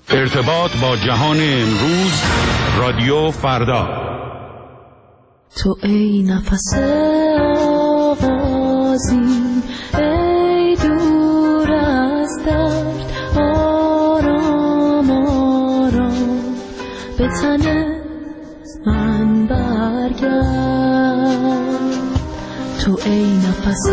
ارتباط با جهان امروز، رادیو فردا. تو ای نفس آغازی، ای دور از درد، آرام آرام به تن من برگرد. تو ای نفس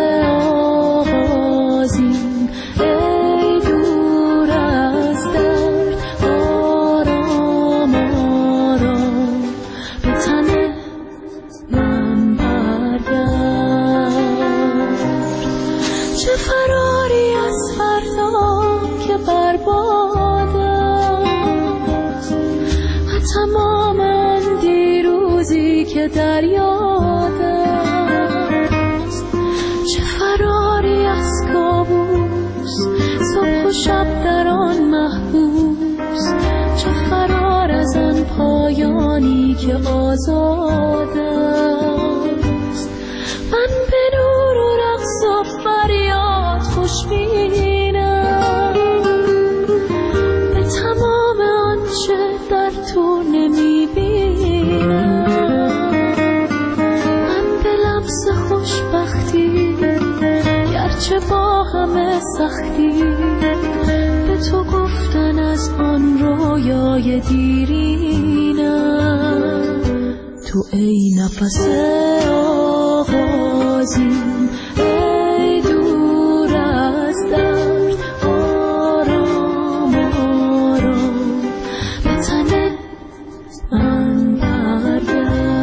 آغازی، ای دور از درد، آرام آرام به تن من برگرد. چه فراری از فردا که برباد است، و تمام آن دیروزی که در یاد است. چه فراری از کابوس، صبح و شب در آن محبوس. چه فرار از آن پایانی که آزاد است. من به نور و رقص و فریاد خوشبینم، به تمام آنچه در تو نمیبینم. من به لمس خوشبختی، گرچه با همه سختی، به تو گفتن از آن رویای دیرینم. تو ای نفس آغازی، ای دور از درد، آرام آرام به تن من برگرد.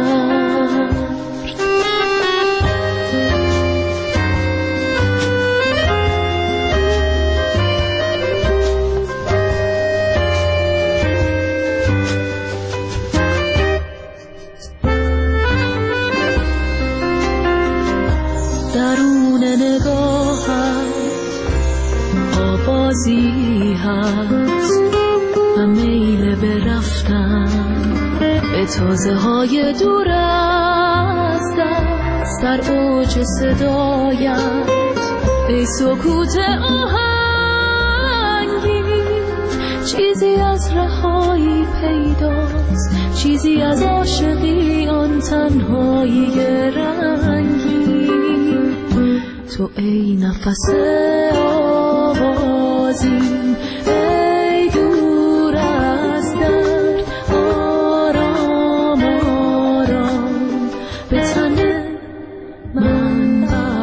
درون نگاهت آوازی هست و میل به رفتن به تازه های دور از دست. در اوج صدایت ای سکوت آهنگی، چیزی از رهایی پیداست، چیزی از عاشقی آن تنهایی رنگی. تو ای نفس آوازی، ای دور از درد، آرام آرام به تن من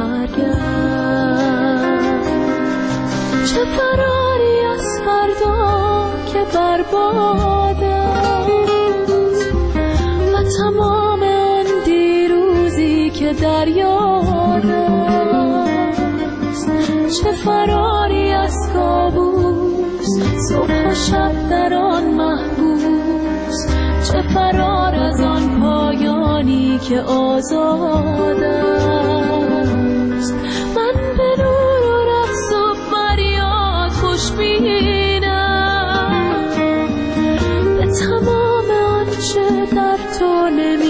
برگرد. چه فراری از فردا که برباد است، و تمام آن دیروزی که در یاد است. چه فراری از کابوس، صبح و شب در آن محبوس. چه فرار از آن پایانی که آزاد است. من به نور و رقص و فریاد خوشبینم، به تمام آنچه در تو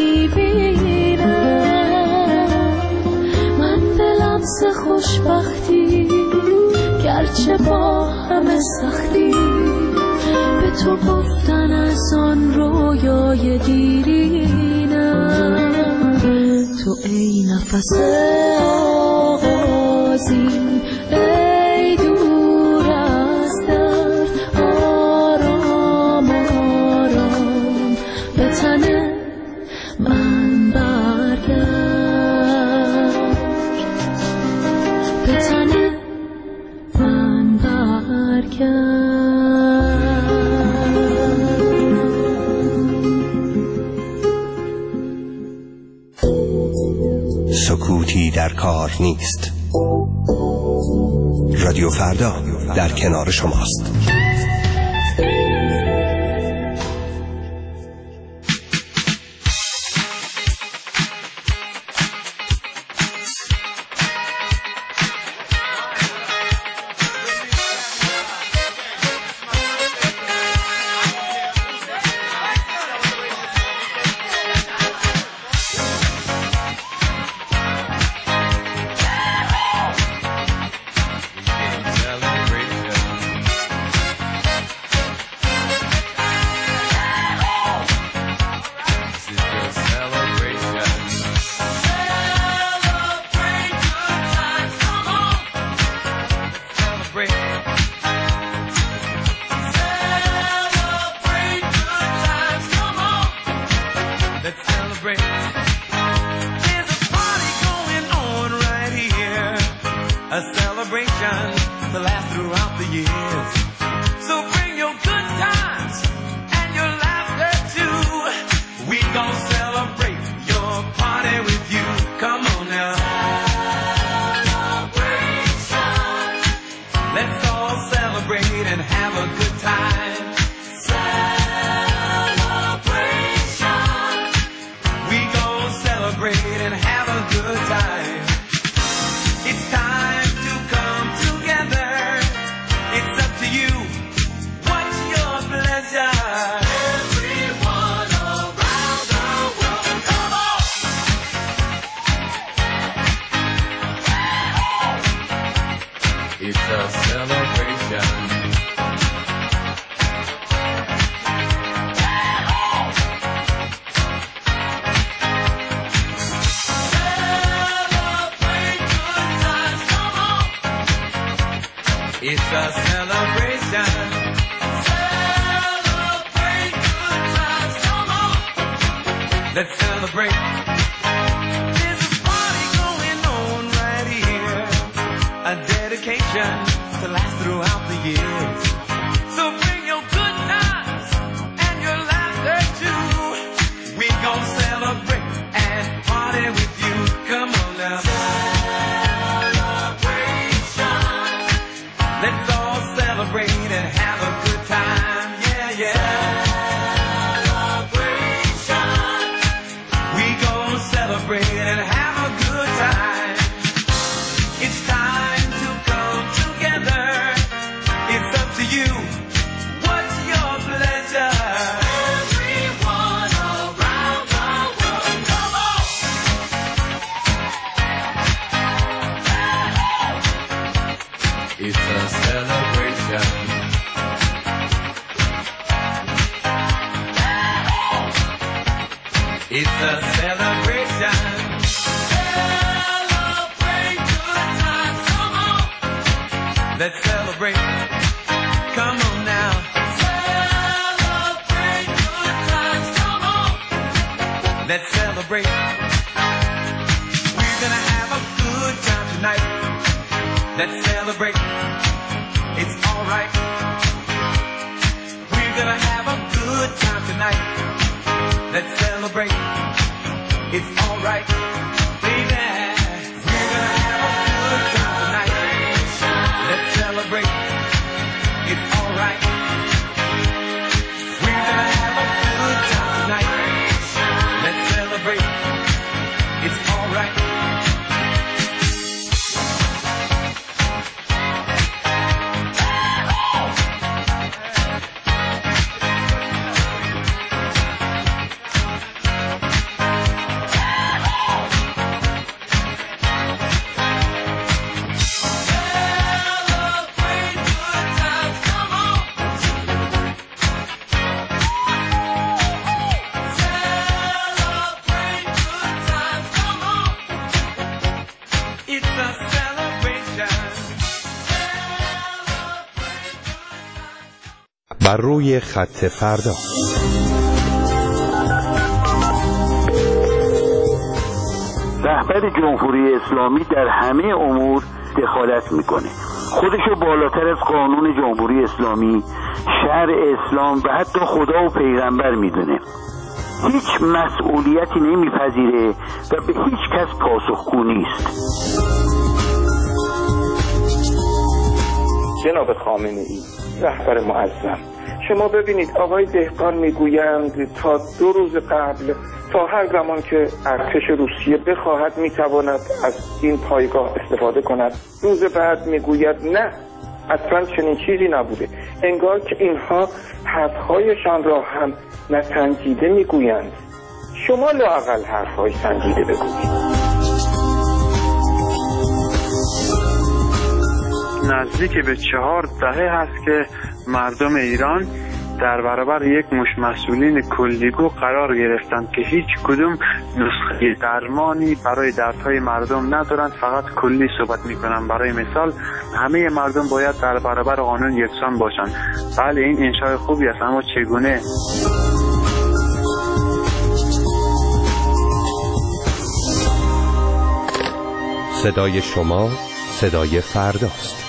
نمیبینم. من به لمس خوشبختی، گرچه با همه سختی، به تو گفتن از آن رویای دیرینم. تو ای نفس آغازی، ای دور از درد، آرام آرام به تن من برگرد. به تن من برگرد. سکوتی در کار نیست. رادیو فردا در کنار شماست. and have a good time. Celebration. We gon' celebrate and have a good time. It's time to come together. It's up to you. What's your pleasure? Everyone around the world, come on! It's a celebration. Celebrate good times, come on! It's a celebration. Celebrate good times, come on! Let's celebrate. There's a party going on right here. A dedication to last throughout the years. So bring your good times and your laughter too. We gon' celebrate and party with you. Come on now. Celebration. Let's all celebrate and have a good time. Yeah, yeah. Celebration. We gon' celebrate and have a good time. It's time to come together. It's up to you. What's your pleasure? Everyone around the world, come on! It's a celebration. It's a celebration. Celebrate good times, come on. Let's celebrate. Come on now. Celebrate good times, come on. Let's celebrate. We're gonna have a good time tonight. Let's celebrate. It's alright. We're gonna have a good time tonight. Let's celebrate. It's alright, baby. We're gonna have a good time tonight. Let's celebrate. It's alright. We're gonna have a good time tonight. Let's celebrate. It's alright. Celebrate good times, come on. Celebrate good times, come on. It's a celebration. Celebrate good times. بر روی خط فردا. رهبر جمهوری اسلامی در همه امور دخالت میکنه. خودشو بالاتر از قانون جمهوری اسلامی، شرع اسلام و حتی خدا و پیغمبر میدونه. هیچ مسئولیتی نمیپذیره و به هیچ کس پاسخگو نیست. جناب خامنه‌ای رهبر معظم، شما ببینید آقای دهقان میگویند تا 2 روز قبل تا هر زمان که ارتش روسیه بخواهد میتواند از این پایگاه استفاده کند. روز بعد میگوید نه، اصلا چنین چیزی نبوده. انگار که اینها حرفهایشان را هم نسنجیده میگویند. شما لااقل حرفهای سنجیده بگویید. نزدیک به 4 دهه هست که مردم ایران در برابر یک مش مسئولین کلیگو قرار گرفتند که هیچ کدوم نسخه درمانی برای دردهای مردم ندارند، فقط کلی صحبت میکنند. برای مثال همه مردم باید در برابر قانون یکسان باشند. بله این انشای خوبی است، اما چگونه؟ صدای شما صدای فرداست.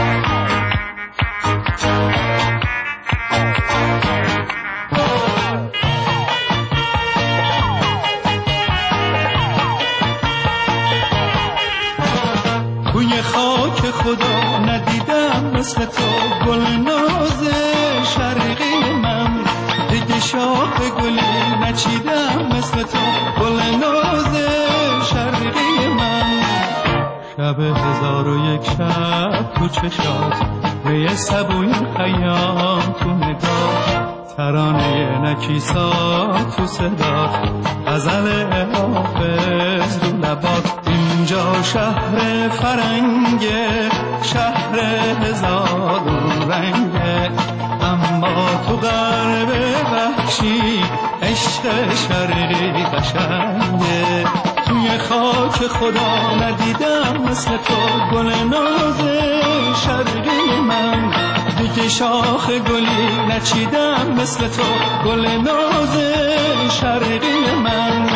توی خاک خدا ندیدم مثل تو گل ناز شرقی من، دیگه شاخ گلی نچیدم مثل تو گل ناز شرقی من. شب 1001 شب تو چشات، می سبوی خیام تو نگاه، ترانه نکیسات تو صدات، غزل حافظ رو لبات. اینجا شهر فرنگه، شهر هزارون رنگه، اما تو غرب وحشی عشق شرقی قشنگه. توی خاک خدا ندیدم مثل تو گل ناز شرقی من، دیگه شاخ گلی نچیدم مثل تو گل ناز شرقی من.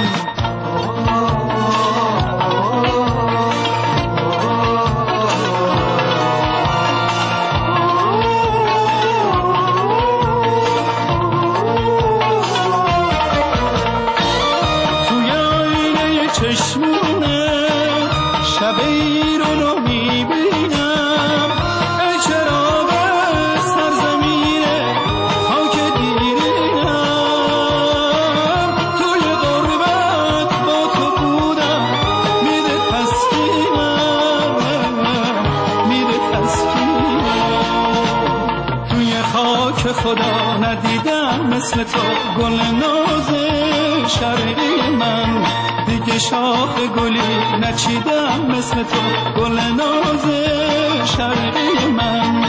خدا ندیدم مثل تو گل ناز شرقی من، دیگه شاخ گلی نچیدم مثل تو گل ناز شرقی من.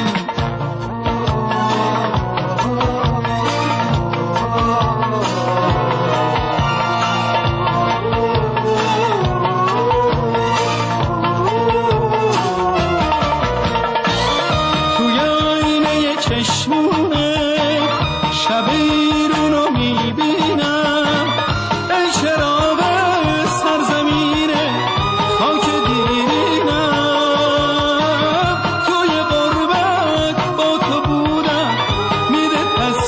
توی آینه چشمونه شبی رو میبینم، ای چراغ سرزمین خاک دیرینم. توی غربت با تو بودم، میده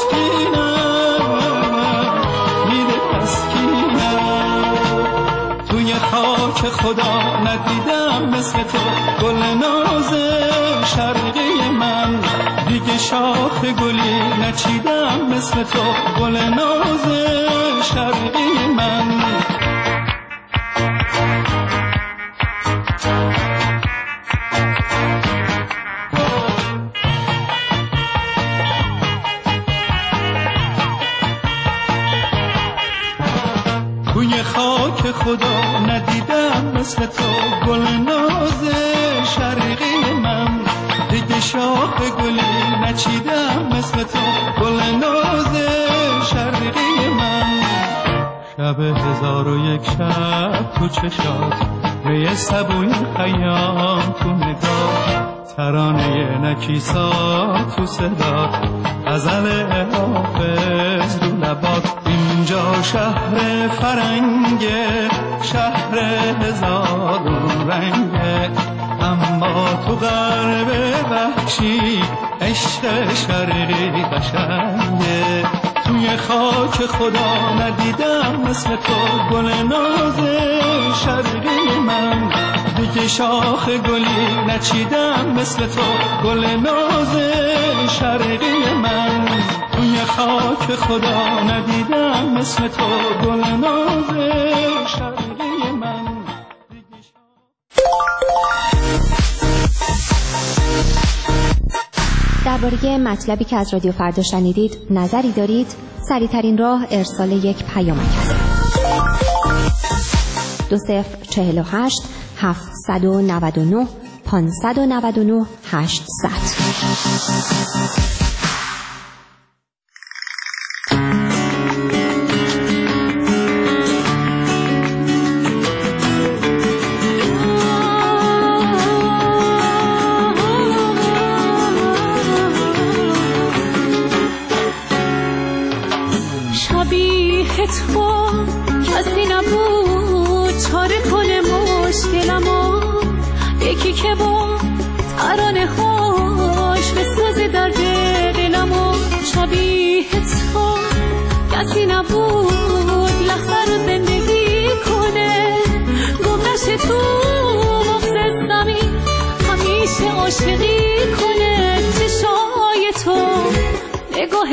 تسکینم. توی خاک خدا ندیدم مثل تو گل ناز شرقی من، دیگه شاخ گلی نچیدم مثل تو گل ناز شرقی من. توی خاک خدا ندیدم مثل تو گل ناز شرقی من، دیگه شاخ گلی نچیدم مثل تو گل ناز شرقی من. شب 1001 شب تو چشات، می سبوی خیام تو نگاه، ترانه نکیسات تو صدات، غزل حافظ رو لبات. اینجا شهر فرنگه، شهر هزارون رنگه، اما تو غرب وحشی عشق شرقی قشنگه. توی خاک خدا ندیدم مثل تو گل ناز شرقی من، دیگه شاخ گلی نچیدم مثل تو گل ناز شرقی من. توی خاک خدا ندیدم مثل تو گل ناز شرقی من. درباره مطلبی که از رادیو فردا شنیدید نظری دارید؟ سریع‌ترین راه ارسال یک پیامک است. 2048 799 599 800. شبیه تو کسی نبود چاره کنه مشکلمو، یکی که با ترانه ها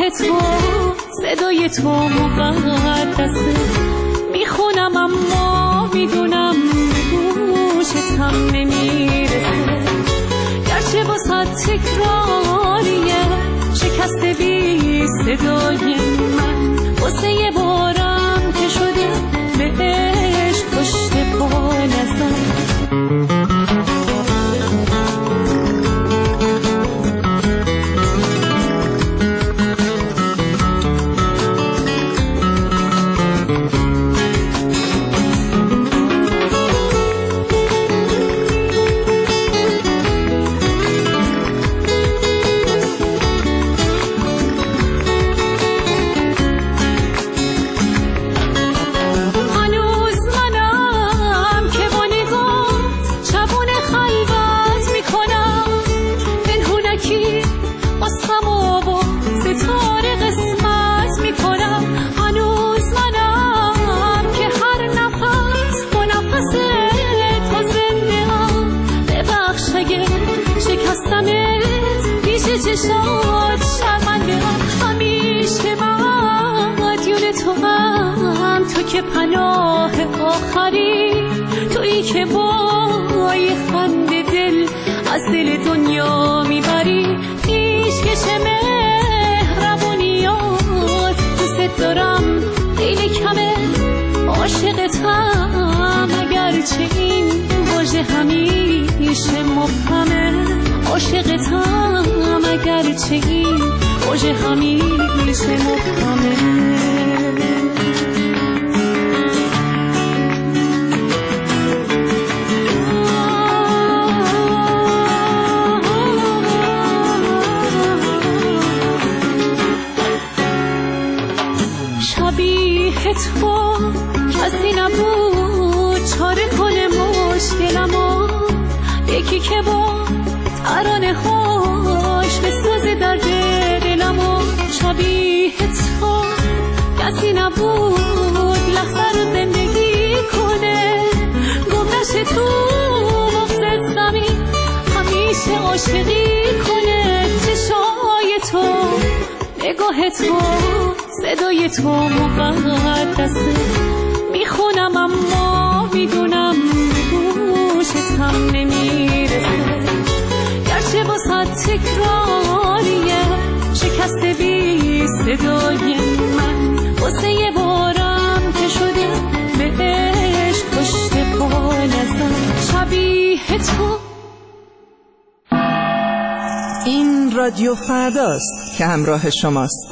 تو صدای تو مقدسه، میخونم اما میدونم گوشت هم نمیرسه، گرچه با صد تکراریه شکست بی صدای من، واسه یه بارم که شده بهش پشت پا نزن. چشات شرمنده همیشه مدیون تو هم، تو که پناه آخری، تویی که با یه خنده دل از دل دنیا میبری، پیشکش مهربونیات دوست دارم خیلی کمه، عاشقتم اگرچه این واژه همیشه مبهمه، عاشقتم اگرچه این واژه همیشه مبهمه. شبیه تو کسی نبود چاره کنه مشکلمو، یکی که با ترانه هاش بسازه درد دلمو، شبیه تو کسی نبود لحظه رو زندگی کنه، گم نشه تو مغز زمین همیشه عاشقی کنه، چشای تو نگاه تو صدای تو مقدسه، میخونم اما میدونم گوشت هم نمیرسه، گرچه با صد تکراریه شکست بی صدای من، واسه یه بارم که شده بهش پشت پا نزن. شبیه تو این رادیو فرداست که همراه شماست.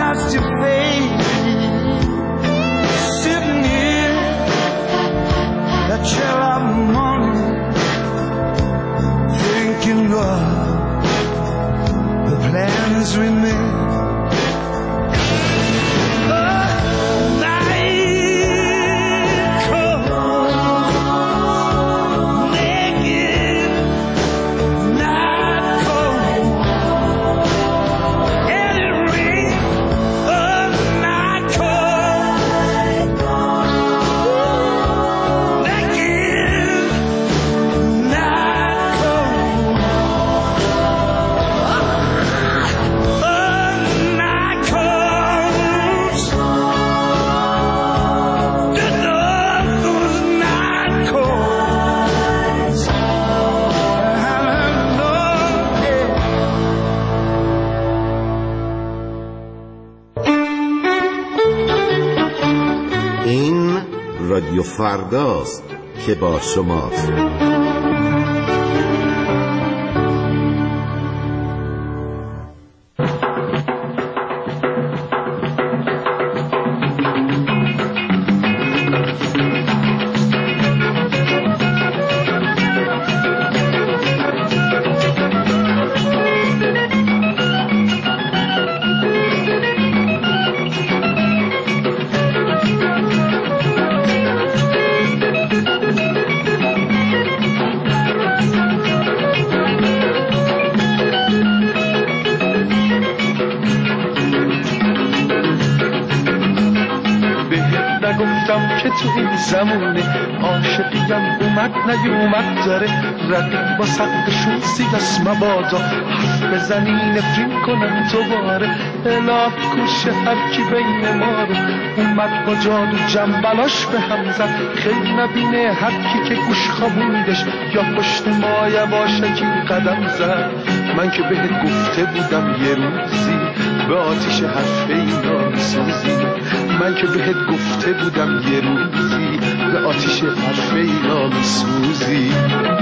past your face, sitting here that chill of the morning, thinking of the plans we made. رادیو فرداست که با شماست. تو این زمونه عاشقیم اومد نیومد داره رقیب با سقفشون سیاس مبادا حرف بزنی نفرین کنن دوباره اله کوشه هرکی بین ما رو اومد با جادو جنبلاش به هم زد خیلی نبینه هرکی که گوش خوابوندش یا پشت ما یواشکی قدم زد. من که بهت گفته بودم یه روزی به آتیش حرف اینا میسوزی. من که بهت گفته بودم یه روزی به آتیش حرف اینا میسوزی.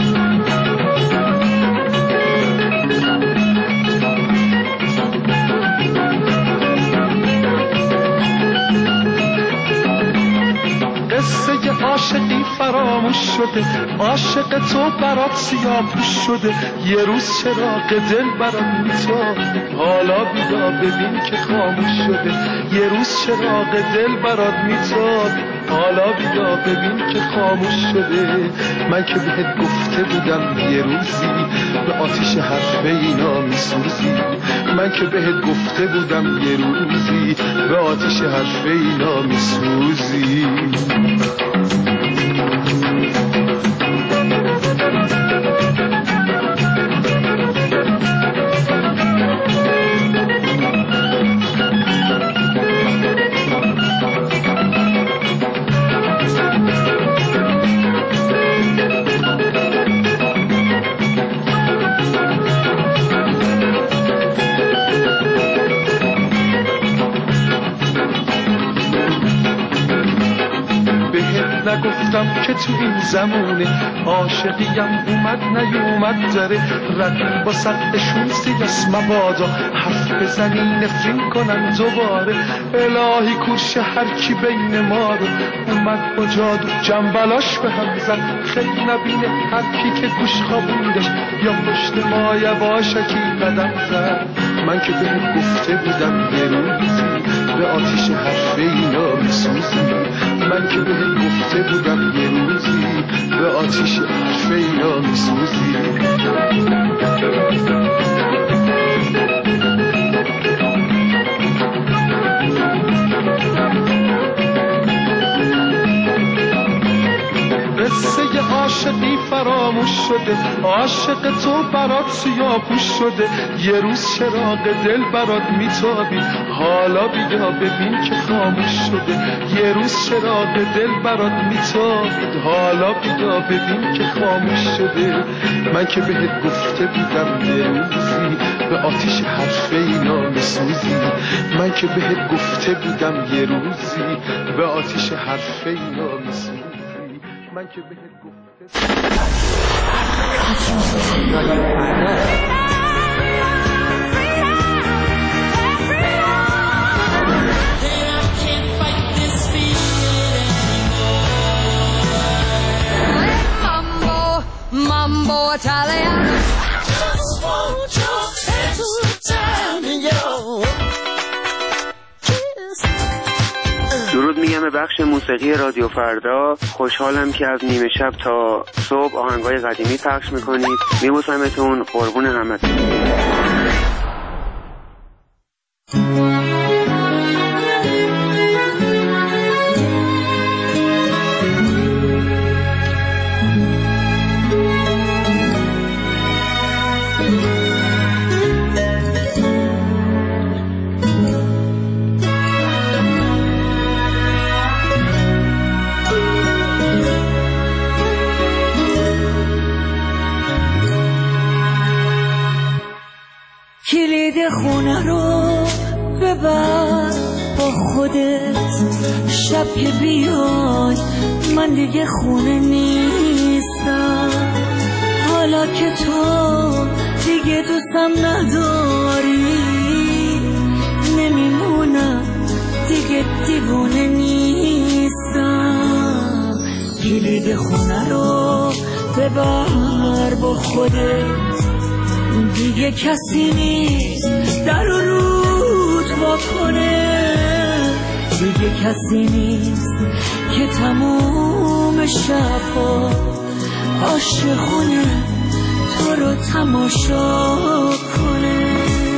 قصه عاشقی فراموش شده عاشق تو برات سیاه‌پوش شده یه روز چراغ دل برات میتابه حالا بیا ببین که خاموش شده یه روز چراغ دل برات میتابه حالا بیا ببین که خاموش شده. من که بهت گفته بودم یه روزی به آتیش حرف اینا میسوزی. من که بهت گفته بودم یه روزی به آتیش حرف اینا میسوزی. نگفتم که تو این زمونه عاشقیم اومد نیومد داره رقیب با سقفشون سیاس مبادا حرف بزنی نفرین کنن دوباره الهی کورش هرکی بین ما رو اومد با جادو جنبلاش به هم زد خیلی نبینه هرکی که گوش خوابوندش یا پشت ما یواشکی قدم زد. من که بهت گفته بودم یه روزی به آتیش حرف اینا میسوزی. من که بهت گفته بودم یه روزی به آتیش حرف اینا میسوزی. قصه عاشقی فراموش شده عاشق تو برات سیاه‌پوش شده یه روز چراغ دل برات میتابی حالا بیا ببین که خاموش شده یه روز چراغ دل برات میتابی حالا بیا ببین که خاموش شده. من که بهت گفته بودم یه روزی به آتیش حرف اینا میسوزی. من که بهت گفته بودم یه روزی به آتیش حرف اینا میسوزی. من که بهت گفته درود میگم به بخش موسیقی رادیو فردا. خوشحالم که از نیمه شب تا صبح آهنگای قدیمی پخش میکنید. میبوسمتون، قربون همتون. کلید خونه رو ببر با خودت، شب که بیای من دیگه خونه نیستم. حالا که تو دیگه دوستم نداری، نمیمونم دیگه دیوونه نیستم. کلید خونه رو ببر با خودت، دیگه کسی نیست در و رود واکنه. دیگه کسی نیست که تموم شبها عاشقونه تو رو تماشا کنه.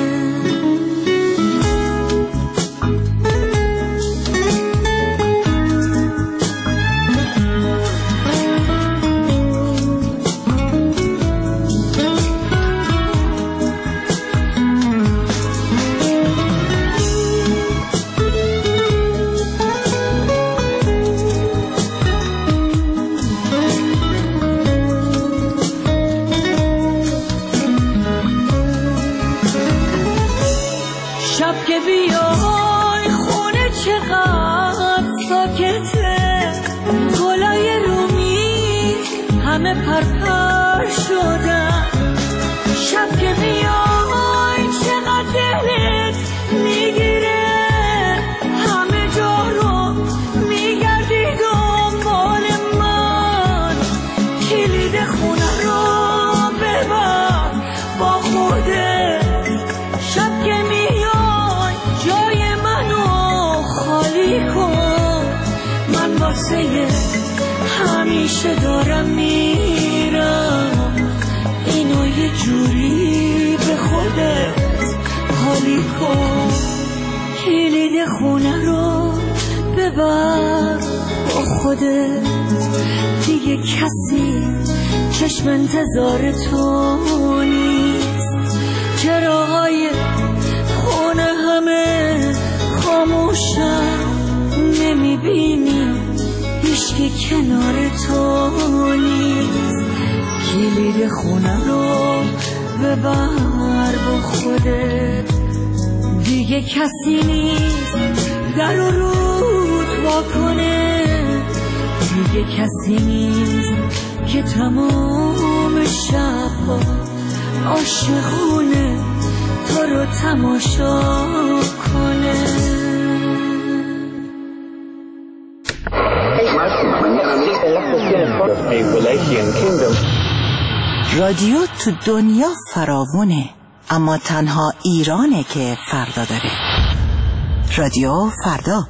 شب که بیای خونه چقدر ساکته، گلای رومیز همه پرپر شدن. شب که بیای چقدر دلت میگیره، همه جا رو میگردی دنبال من. کلید خونه رو ببر با خودت، شب که میای جای منو خالی کن. من واسه همیشه دارم میرم، اینو یه جوری به خودت حالی کن. کلید خونه رو ببر با خودت، دیگه کسی چشم انتظار تو نیست. چراهای خونه همه خاموشن، نمیبینی هیچکی کنار تو نیست. کلید خونه رو ببر با خودت، دیگه کسی نیست در و رود واکنه. دیگه کسی نیست که تمام شبها عاشقونه تو رو تماشا کنه. رادیو تو دنیا فراوونه، اما تنها ایرانه که فردا داره. رادیو فردا.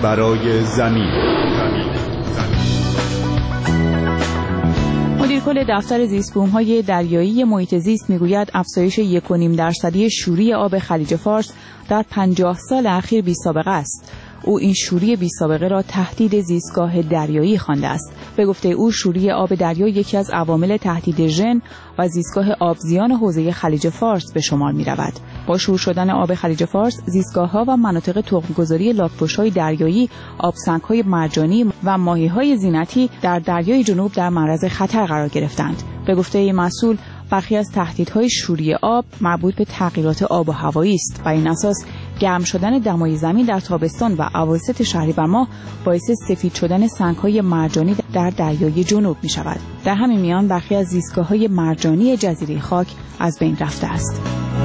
برای زمین. مدیر کل دفتر زیست‌بوم‌های دریایی محیط زیست میگوید افزایش 1.5% شوری آب خلیج فارس در 50 سال اخیر بی‌سابقه است. او این شوری بی‌سابقه را تهدید زیستگاه دریایی خوانده است. به گفته او شوری آب دریا یکی از عوامل تهدید ژن و زیستگاه آبزیان حوزه خلیج فارس به شمار می‌رود. با شور شدن آب خلیج فارس، زیستگاه‌ها و مناطق تخم‌گذاری لاک‌پشت‌های دریایی، آبسنگ‌های مرجانی و ماهی‌های زینتی در دریای جنوب در معرض خطر قرار گرفتند. به گفته مسئول، برخی از تهدیدهای شوری آب مربوط به تغییرات آب و هوایی است و این اساس گرم شدن دمای زمین در تابستان و اواسط شهریور ماه باعث سفید شدن سنگ‌های مرجانی در دریای جنوب می‌شود. در همین میان برخی از زیستگاه‌های مرجانی جزیره خاک از بین رفته است.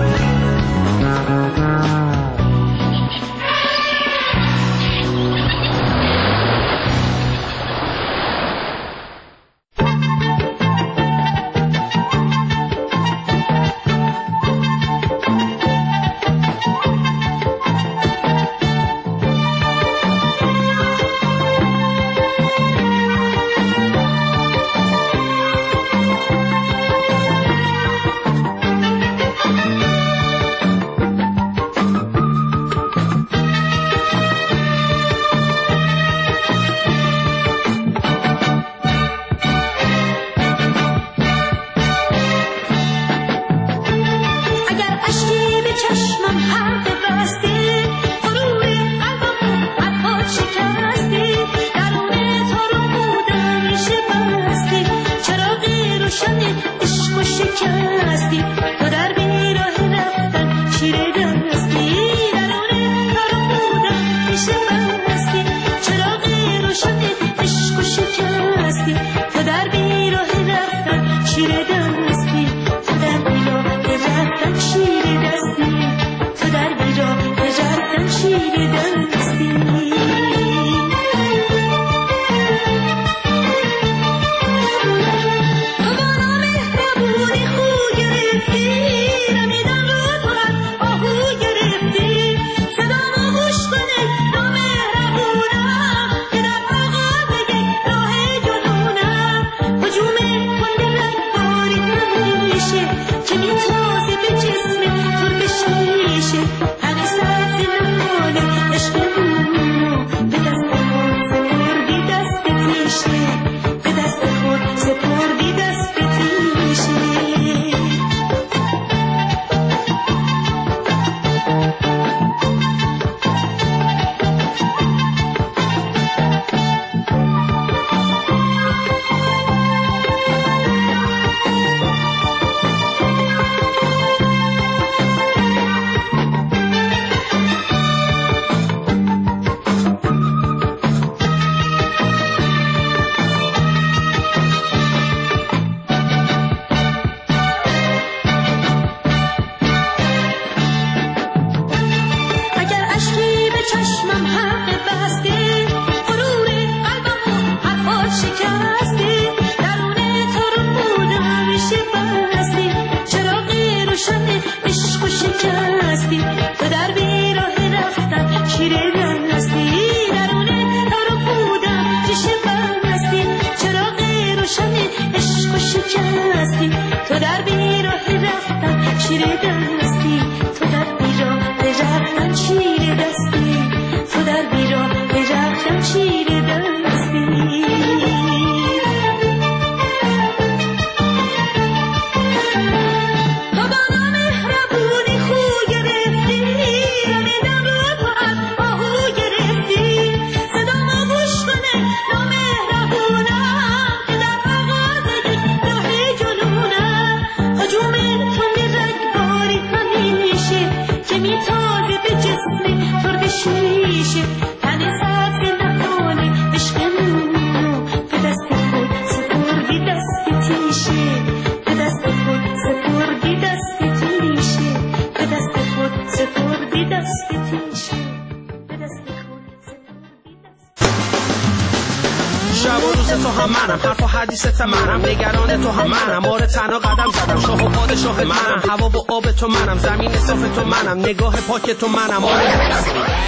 تو هم منم، حرف و حدیثت منم، نگران تو هم منم، آره تنها قدم زدم، شاه و پادشاه منم، هوا و آب تو منم، زمین صاف تو منم، نگاه پاک تو منم، آره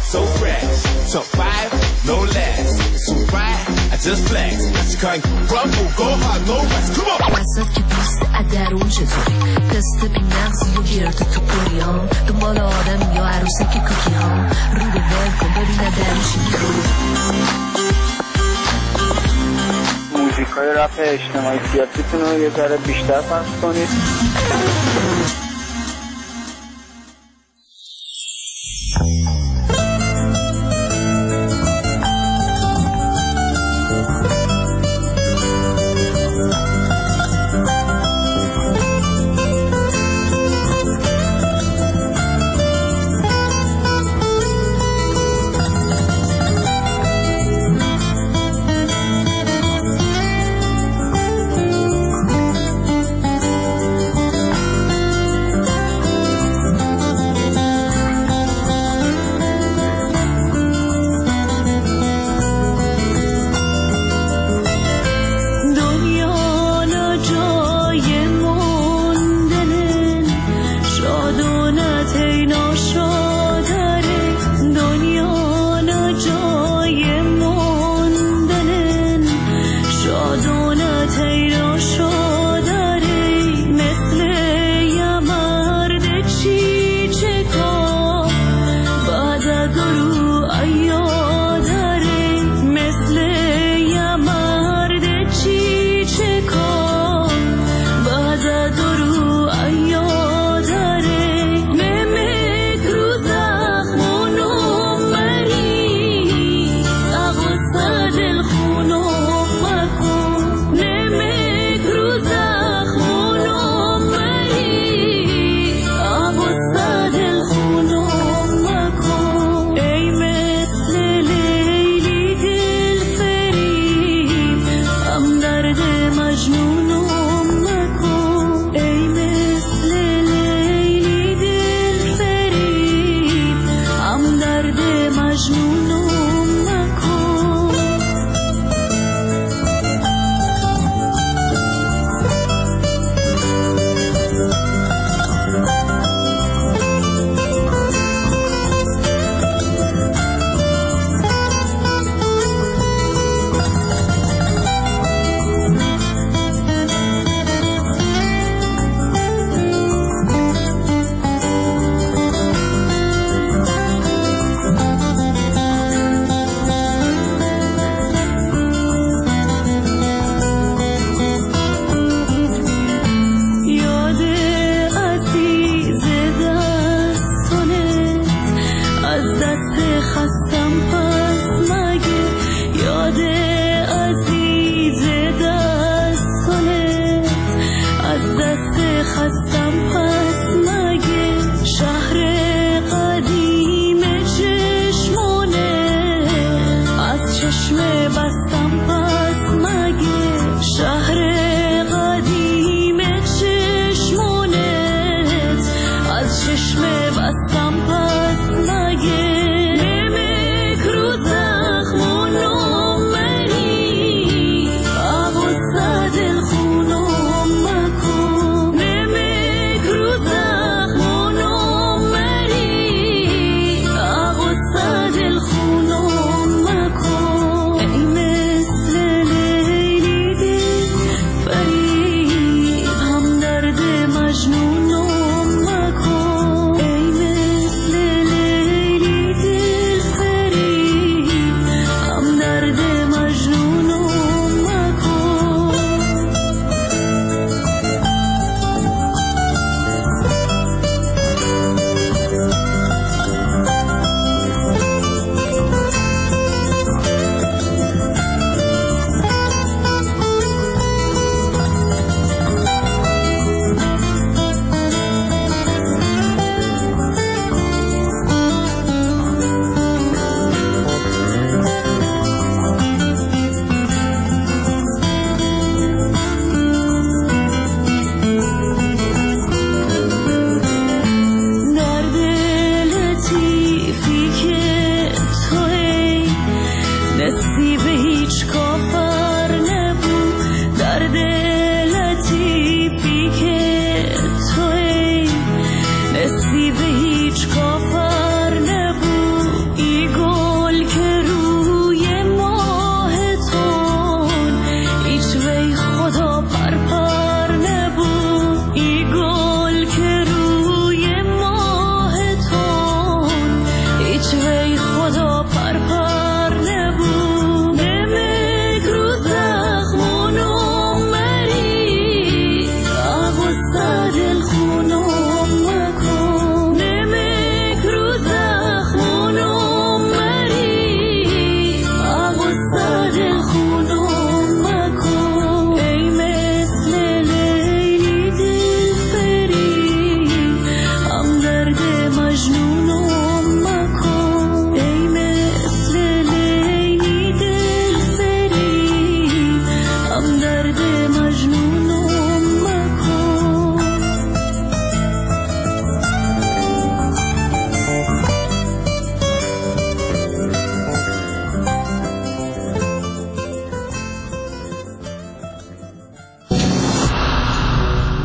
so fresh. Top 5, no less. So right, I just flex. You can't crumble, go hard, no rest. Come on. وسط که پوست ادرون چطوری تست بی نقصی و گرده تو قریان دنبال آدم یا عروسه که کوکی ها رو به ول کن ببینه درش میخوری. موزیکای رپ اجتماعی سیاسیتون رو یه ذره بیشتر پخش کنید.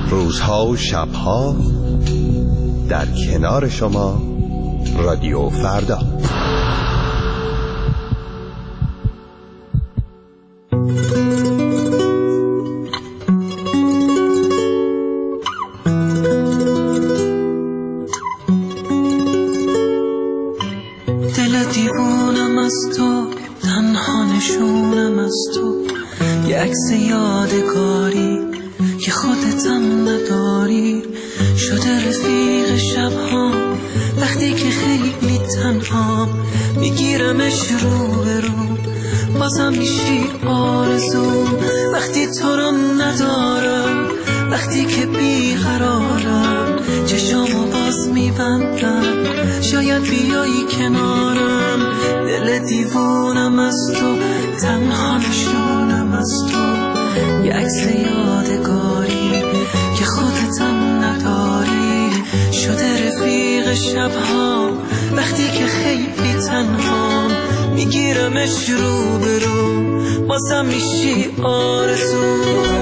روزها و شبها در کنار شما رادیو فردا. دل دیوونم از تو، تنها نشونم از تو، یه عکس یادگاری که خودتم نداری، شده رفیق شبها وقتی که خیلی تنها، میگیرمش رو به رو بازم میشی آرزو، وقتی تو رو ندارم، وقتی که بیقرارم، چشامو باز میبندم شاید بیایی کنارم، دل دیوونم از تو، تنها نشونم از تو، یه عکس یادگاری که خودتم نداری، شده رفیق شبها وقتی که خیلی تنها، میگیرمش رو به رو بازم میشی آرزو.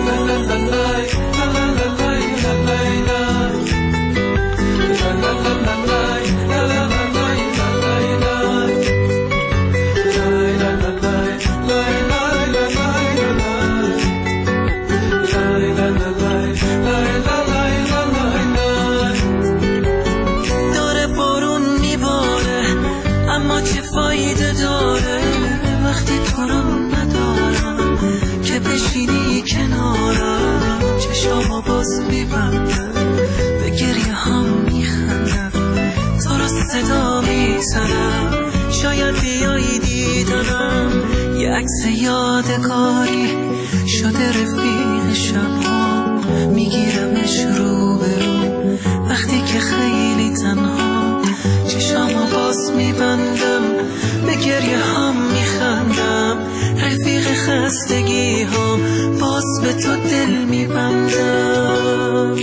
داره بارون میباره اما چه فایده داره وقتی تو رو ندارم، که بشینی کنارم چشامو باز میبندم به گریه هم میخندم، تو رو صدا میزنم شاید بیایی دیدنم، یه عکس یادگاری شده رفیق شبها، میگیرمش رو به رو وقتی که خیلی تنها، چشامو باز میبندم به گریه هم میخندم، رفیق خستگی هم باز به تو دل میبندم.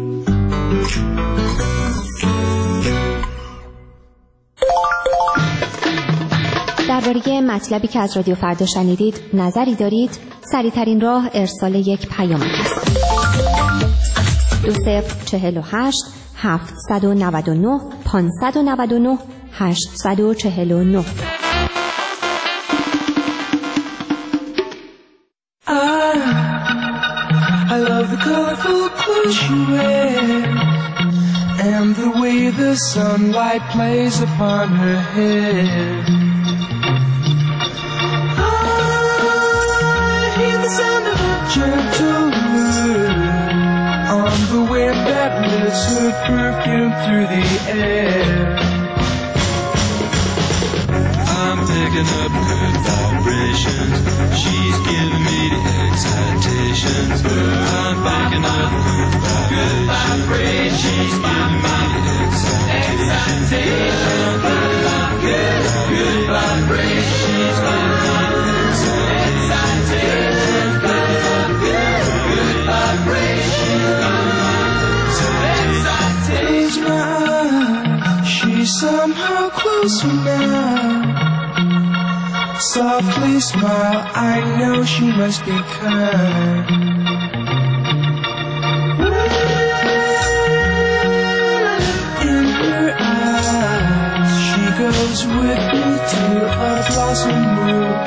درباره مطلبی که از رادیو فردا شنیدید نظری دارید؟ سریع‌ترین راه ارسال یک پیام است. 2048 799 599 849. I love the colorful clothes you wear and the way the sunlight plays upon her hair. I hear the sound of a gentle wind on the wind that lifts her perfume through the air. I'm picking up good vibrations. She's giving me the excitations. I'm picking up good vibrations. She's giving me the excitations. Good vibrations. She's giving me the excitations. Good vibrations. Close my eyes, she's somehow closer now. Softly smile, I know she must be kind. In her eyes, she goes with me to a blossom room.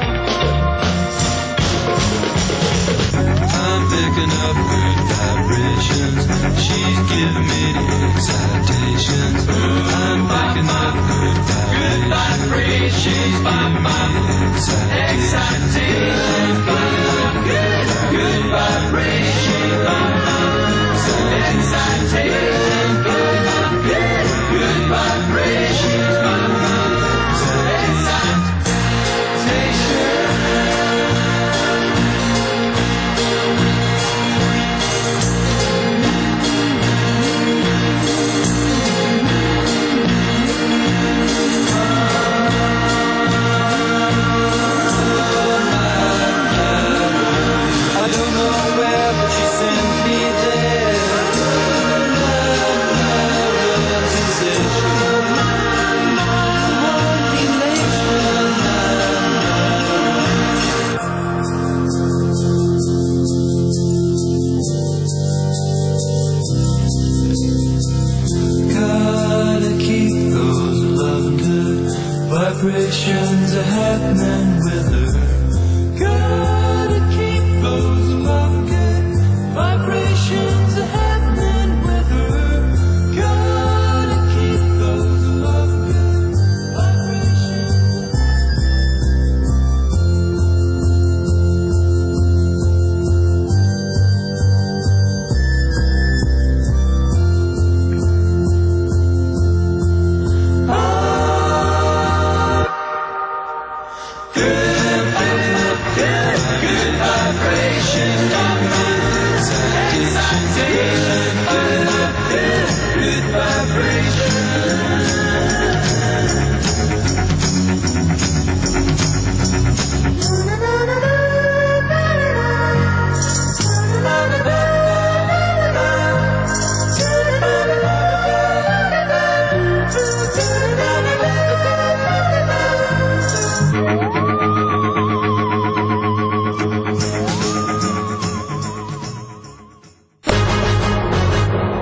I'm picking up good vibrations. She's giving me the excitations. I'm picking up good vibrations. She's giving me the excitations. Good vibrations. Excitations. Good vibrations.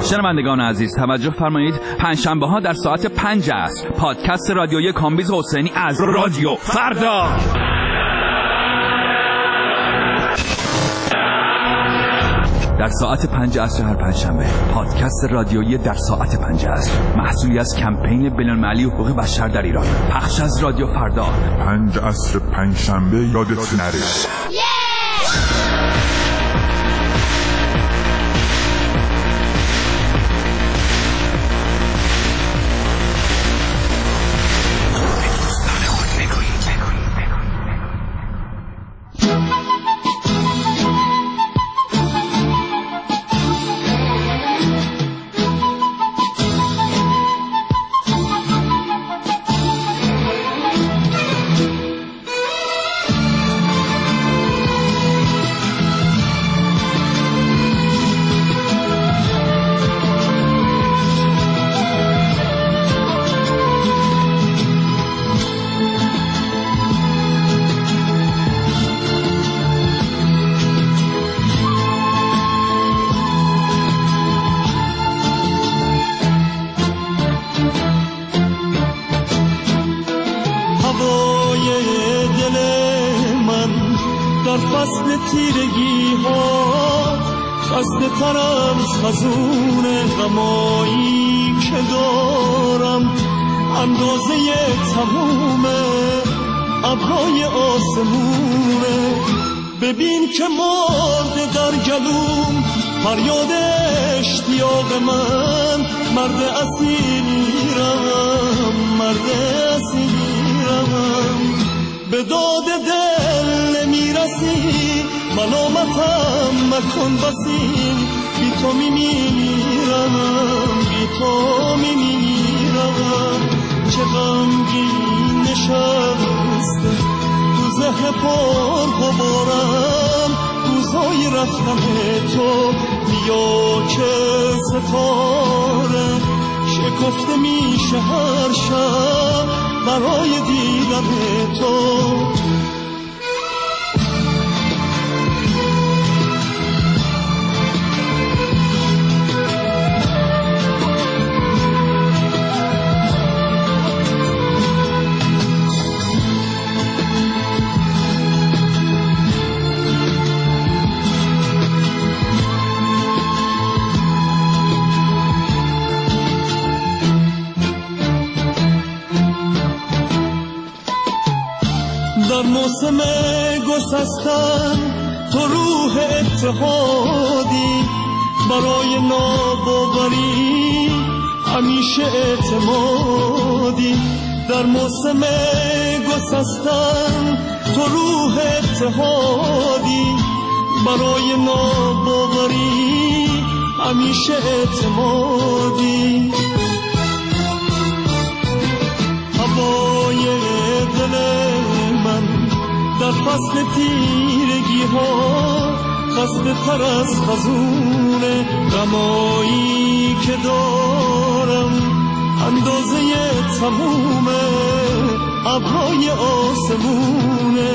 شنوندگان عزیز توجه فرمایید، پنجشنبه ها در ساعت 5 عصر پادکست رادیویی کامبیز حسینی از رادیو فردا. در ساعت 5 عصر هر پنجشنبه پادکست رادیویی در ساعت 5 عصر، محصولی از کمپین بین‌المللی حقوق بشر در ایران، پخش از رادیو فردا. 5 عصر پنجشنبه یادت نره. تیرگی ها خسته ترم خزون غمایی که دارم، اندازه تموم ابرای آسمونه. ببین که مرده در گلوم فریاد اشتیاق من، مرد اسیرم، مرد اسیرم. به داد دل نمیرسی، ملامتم مکن بسی، بی تو میمیرم، بی تو میمیرم. چه غمگین نشسته تو ذهن پرخوارم، روزای رفتن تو بیا که ستاره شکفته میشه هر شب برای دیدن تو. در موسم گسستن تو روح اتحادی، برای ناباوری همیشه اعتمادی. در موسم گسستن تو روح اتحادی، برای ناباوری همیشه اعتمادی. هوای دل من در فصل تیرگی ها خسته تر از خزون غمایی که دارم، اندازه تموم ابرای آسمونه.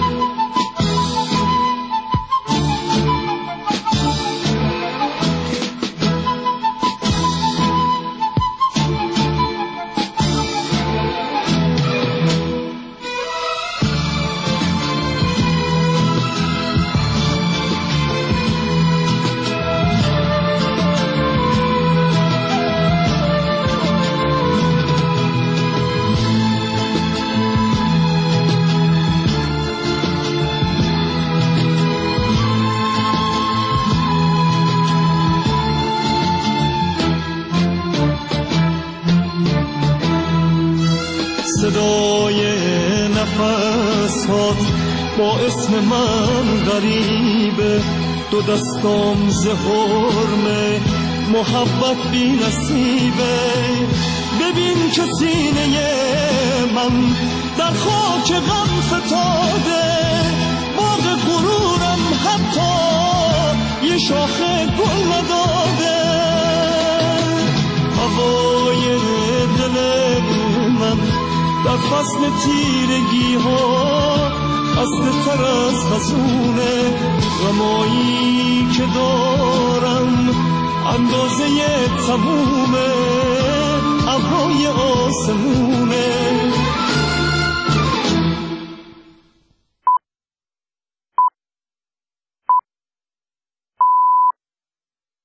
صدای نفسات با اسم من غریبه، دو دستام ز حرمه محبت بی نصیبه. ببین که سینه من در خاک غم فتاده، باغ غرورم حتی یه شاخه گل نداده. هوای دل من در فصل تیرگی ها خسته تر از خزون غمایی که دارم، اندازه تموم ابرای آسمونه